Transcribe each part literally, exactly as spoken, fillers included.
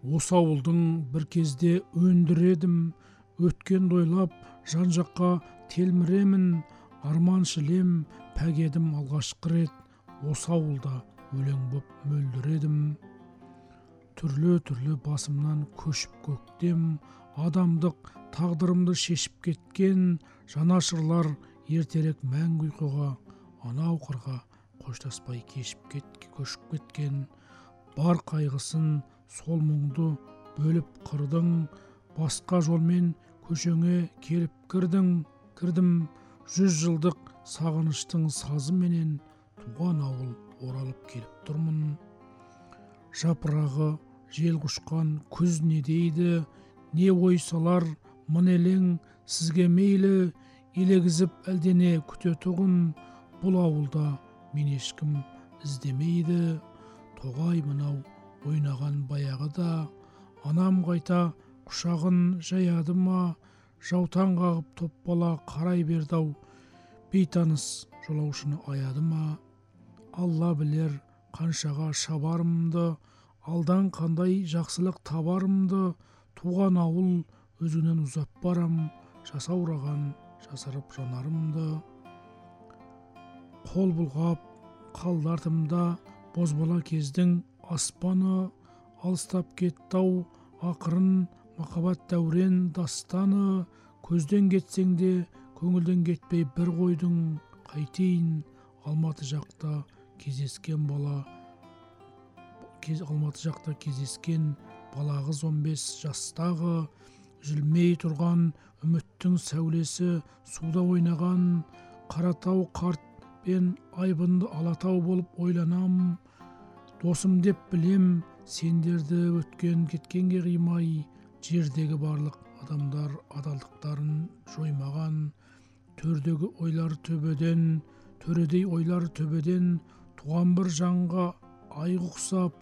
Осы ауылдың бір кезде өндіредім, өткенді ойлап жан-жаққа телміремін, арманшылем пәгедім алғашқы рет, осы ауылда өлең боп мөлдіредім. Түрлі-түрлі басымнан көшіп көктем, адамдық тағдырымды шешіп кеткен, жанашырлар ертерек мәңгі ұйқыға, анау қырға қоштаспай кешіп кет, көшіп кеткен. Бар қайғысын сол мұңды бөліп қырдың, басқа жолмен көшеңе келіп кірдің, кірдім. Жүз жылдық сағыныштың сазы менен туған ауыл оралып келіп тұрмын. Жапырағы жел құшқан күз не дейді, не ой салар мың елең сізге мейлі, елегізіп әлдене күтетұғын, бұл ауылда мен ешкім іздемейді. Тоғай мынау ойнаған баяғыда, анам қайта құшағын жаяды ма, жаутаң қағып топ бала қарай берді-ау, бейтаныс жолаушыны аяды ма. Алла білер қаншаға шабарымды, алдан қандай жақсылық табарымды, туған ауыл өзінен ұзап барам, жасаураған жасырып жанарымды. Қол бұлғап қалды артымда бозбала кездің аспаны, алыстап кетті-ау ақырын махаббат дәурен дастаны. Көзден кетсең де көңілден кетпей бір қойдың, қайтейін Алматы жақта кездескен бала, Алматы жақта кездескен бала қыз он бес жастағы, үзілмей тұрған үміттің сәулесі суда ойнаған, Қаратау қарт пен айбынды Алатау болып ойланам. Досым деп білем сендерді, өткен кеткенге қимай, жердегі барлық адамдар адалдықтарын жоймаған. Төрдегі ойлар төбеден, төредей ойлар төбеден, туған бір жанға айға ұқсап,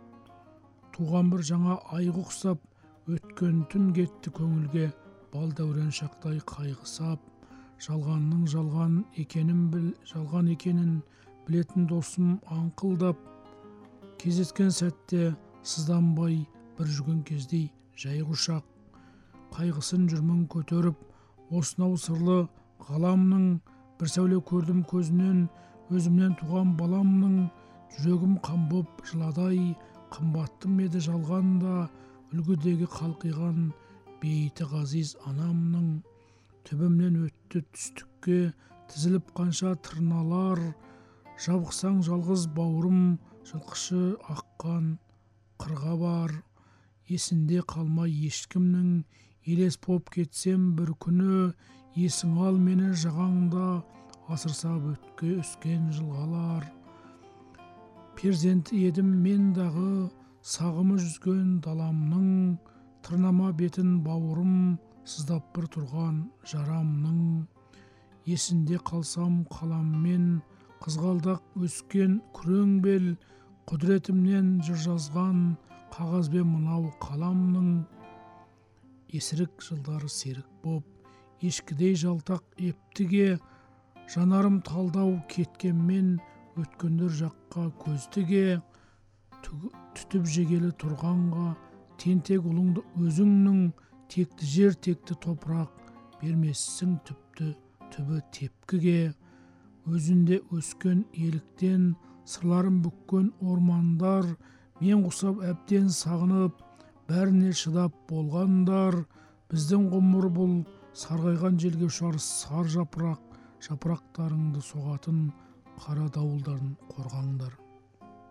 туған бір жаңа айға ұқсап, өткен түн кетті көңілге бал дәурен шақтай қайғысап. Жалғанның жалған екенін біл, жалған екенін білетін досым аңқылдап, кездескен сәтте сызданбай бір жүрген кездей жай құшақ. Қайғысын жүрмін көтеріп, осынау сырлы ғаламның, бір сәуле көрдім көзінен, өзімнен туған баламның. Жүрегім қан боп жыладай, қымбаттым еді жалғанда, үлгідегі қалқиған бейіті ғазиз анамның. Түбімнен өтті түстікке тізіліп қанша тырналар, жабықсаң жалғыз бауырым, жылқышы аққан қырға бар. Есінде қалмай ешкімнің, елес боп кетсем бір күні, есің ал мені жағаңда асырсап өтке өскен жылғалар. Перзенті едім мен дағы, сағымы жүзген даламның, тырнама бетін бауырым, сыздап бір тұрған жарамның. Есінде қалсам қаламмен, қызғалдақ өскен күрең бел, құдіретімнен жыр жазған қағазбен мынау қаламның. Есірік жылдары серік боп, ешкідей жалтақ ептіге, жанарым талдау кеткенмен, өткендер жаққа көздіге. Түтіп жегелі тұрғанға, тентек ұлыңды өзіңнің, текті жер текті топырақ, бермессің түпті түбі тепкіге. Өзінде өскен еліктен, сырларын бүккен ормандар, мен құсап әбден сағынып, бәріне шыдап болғандар. Біздің ғұмыр бұл сарғайған желге ұшар сар жапырақ, жапырақтарыңды соғатын қара дауылдарын қорғаңдар.